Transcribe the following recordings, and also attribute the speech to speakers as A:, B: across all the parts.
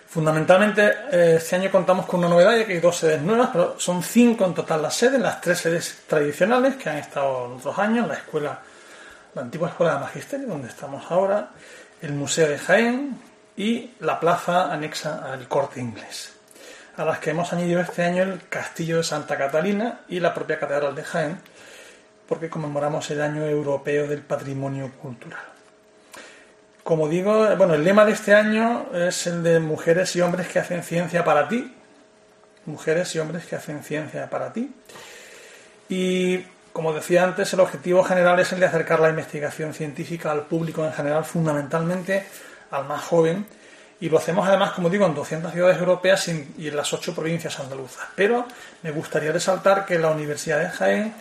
A: Fundamentalmente, este año contamos con una novedad, ya que hay 2 sedes nuevas, pero son 5 en total las sedes, las 3 sedes tradicionales que han estado en otros años, la antigua Escuela de Magisterio, donde estamos ahora, el Museo de Jaén y la plaza anexa al Corte Inglés, a las que hemos añadido este año el Castillo de Santa Catalina y la propia Catedral de Jaén, porque conmemoramos el Año Europeo del Patrimonio Cultural. Como digo, el lema de este año es el de mujeres y hombres que hacen ciencia para ti. Mujeres y hombres que hacen ciencia para ti. Y, como decía antes, el objetivo general es el de acercar la investigación científica al público en general, fundamentalmente al más joven. Y lo hacemos además, como digo, en 200 ciudades europeas y en las 8 provincias andaluzas. Pero me gustaría resaltar que la Universidad de Jaén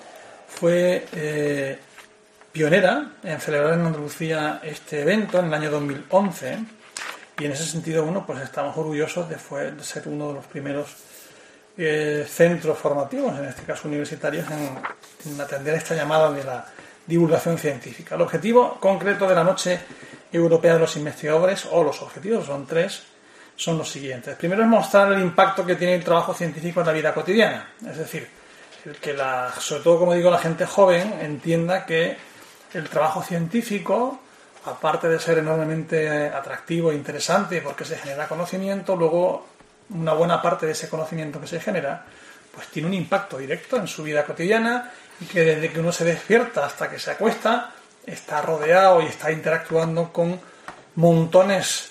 A: fue pionera en celebrar en Andalucía este evento en el año 2011, y en ese sentido, pues estamos orgullosos de ser uno de los primeros centros formativos, en este caso universitarios, en atender esta llamada de la divulgación científica. El objetivo concreto de la Noche Europea de los Investigadores, o los objetivos, son 3, son los siguientes. Primero es mostrar el impacto que tiene el trabajo científico en la vida cotidiana, es decir, que sobre todo, como digo, la gente joven entienda que el trabajo científico, aparte de ser enormemente atractivo e interesante porque se genera conocimiento, luego una buena parte de ese conocimiento que se genera pues tiene un impacto directo en su vida cotidiana, y que desde que uno se despierta hasta que se acuesta está rodeado y está interactuando con montones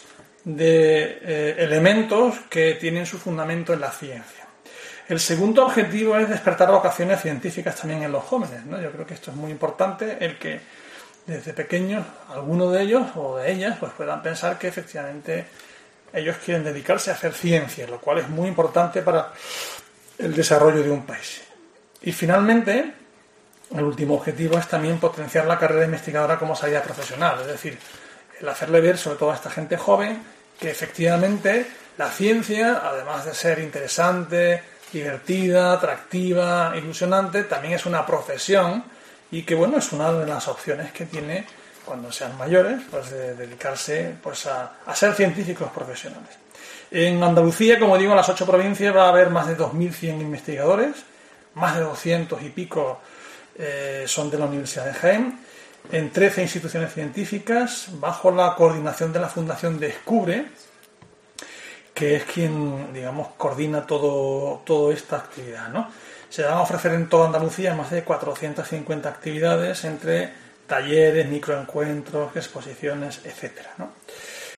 A: de elementos que tienen su fundamento en la ciencia. El segundo objetivo es despertar vocaciones científicas también en los jóvenes, ¿no? Yo creo que esto es muy importante, el que desde pequeños algunos de ellos o de ellas pues puedan pensar que efectivamente ellos quieren dedicarse a hacer ciencia, lo cual es muy importante para el desarrollo de un país. Y finalmente, el último objetivo es también potenciar la carrera investigadora como salida profesional, es decir, el hacerle ver, sobre todo a esta gente joven, que efectivamente la ciencia, además de ser interesante, divertida, atractiva, ilusionante, también es una profesión, y que es una de las opciones que tiene cuando sean mayores, pues de dedicarse a ser científicos profesionales. En Andalucía, como digo, en las 8 provincias va a haber más de 2.100 investigadores, más de 200 y pico son de la Universidad de Jaén, en 13 instituciones científicas, bajo la coordinación de la Fundación Descubre, que es quien, coordina toda esta actividad, ¿no? Se van a ofrecer en toda Andalucía más de 450 actividades entre talleres, microencuentros, exposiciones, etcétera, ¿no?